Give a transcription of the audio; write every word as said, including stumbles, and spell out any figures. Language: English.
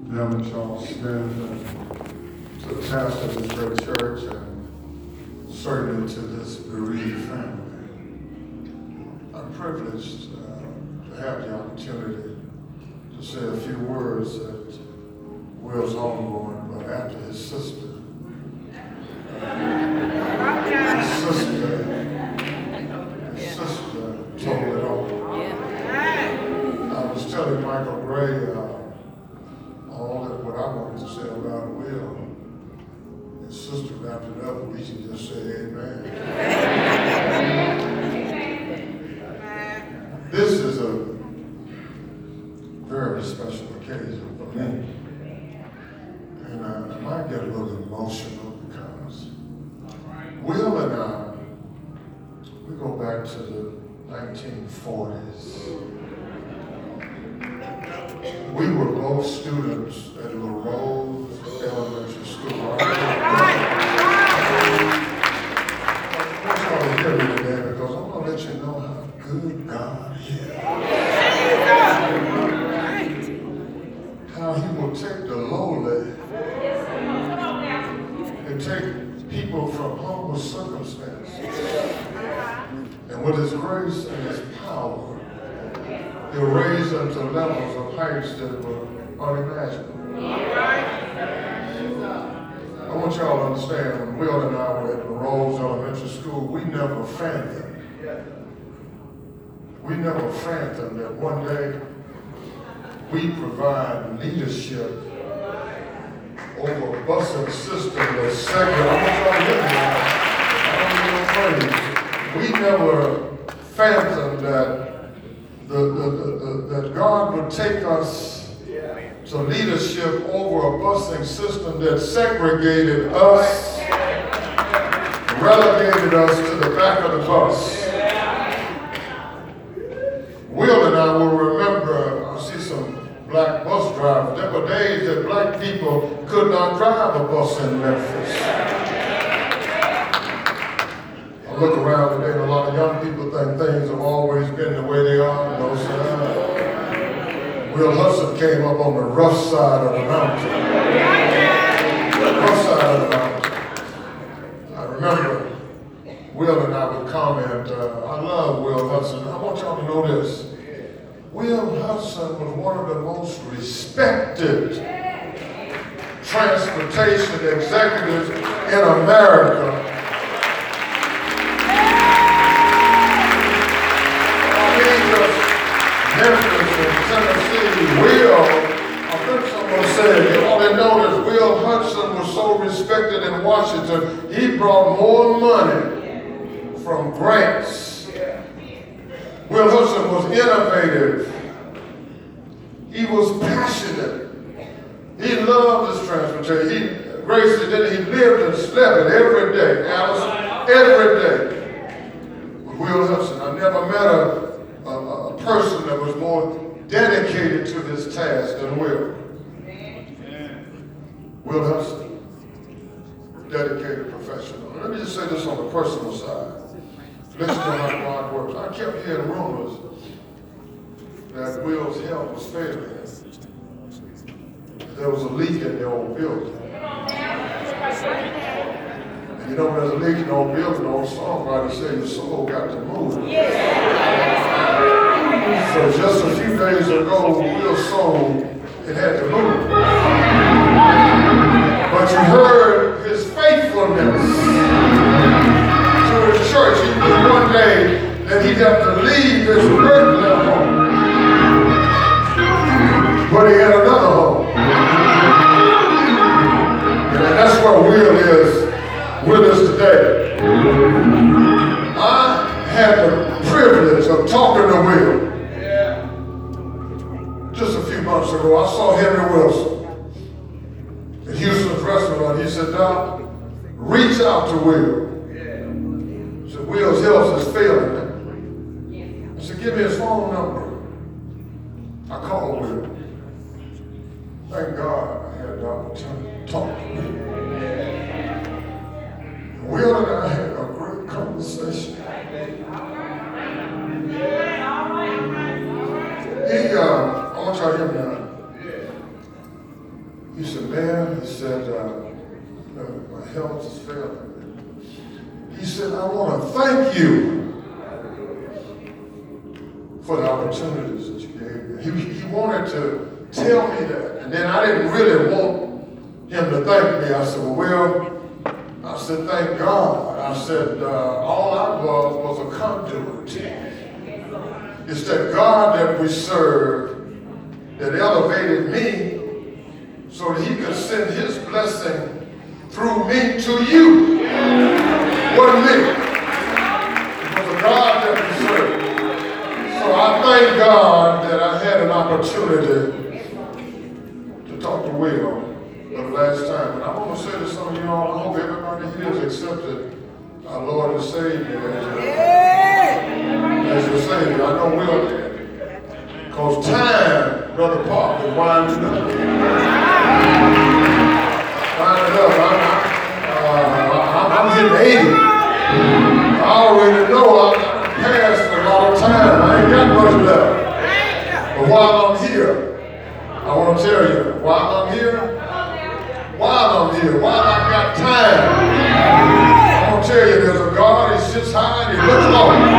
Reverend Charles Smith, and to the pastor of this great church, and certainly to this bereaved family. I'm privileged uh, to have the opportunity to say a few words at Will's homegoing, but after his sister. Uh, his sister, his sister told it all. I was telling Michael Gray uh, all that what I wanted to say about Will. His sister wrapped it up, and we should just say amen. This is a very special occasion for me. And I, I might get a little emotional because Will and I, we go back to the nineteen forties. We were both students at LaRose Elementary School. I want y'all to hear me today because I'm going to let you know how good God is. How he will take the lowly and take people from humble circumstances. And with his grace and his power, he'll raise them to levels of heights that were unimaginable. I want y'all to understand, when Will and I were at LaRose Elementary School, we never fathomed. We never fathomed that one day we provide leadership over a busing system that's secular. I want y'all to hear me. I don't need no praise. We never fathomed that The, the, the, the, that God would take us to leadership over a busing system that segregated us, relegated us to the back of the bus. Will and I will remember, I see some black bus drivers. There were days that black people could not drive a bus in Memphis. Look around today, and a lot of young people think things have always been the way they are. No, sir. Will Hudson came up on the rough side of the mountain. The rough side of the mountain. I remember Will and I would comment, uh, I love Will Hudson. I want y'all to know this. Will Hudson was one of the most respected transportation executives in America. Memphis and Tennessee, Will, I think someone said, you only notice Will Hudson was so respected in Washington, he brought more money from grants. Will Hudson was innovative. He was passionate. He loved his transportation. He, Grace did it, he lived and slept it every day, Alice, every day. With Will Hudson, I never met a A, a person that was more dedicated to this task than Will. Will Hudson, dedicated professional. Let me just say this on the personal side. Let you know how God works. I kept hearing rumors that Will's health was failing. There was a leak in the old building. And you know, when there's a leak in the old building, the old songwriter said your soul got to move. So just a few days ago, Will's soul, it had to move. But you heard his faithfulness to his church. He knew one day that he'd have to leave his earthly home. But he had another home. And that's where Will is with us today. I had the privilege of talking to Will. Just a few months ago, I saw Henry Wilson at Houston's restaurant. He said, Doc, reach out to Will. He said, Will's health is failing. I said, give me his phone number. I called Will. Thank God I had the opportunity to talk to Will. Will and I had a great conversation. He, uh, I want y'all to hear me now. He said, man, he said, uh, uh, my health is failing. He said, I want to thank you for the opportunities that you gave me. He, he wanted to tell me that. And then I didn't really want him to thank me. I said, well, I said, thank God. I said, uh, all I was was a conduit. It's that God that we serve that elevated me so that he could send his blessing through me to you. Wasn't me. It was a God that we serve. So I thank God that I had an opportunity to talk to Will for the last time. And I want to say to some of you all, I hope everybody here has accepted our Lord and Savior as your, as your Savior. I know Will did. Because time, Brother Park, is winding up. Winding up. I'm, uh, I'm hitting eighty. I already know I'm past a lot of time. I ain't got much left. But while I'm here, I want to tell you, while I'm here, while I'm here, while I've got time, I want to tell you there's a God, he sits high and he looks low.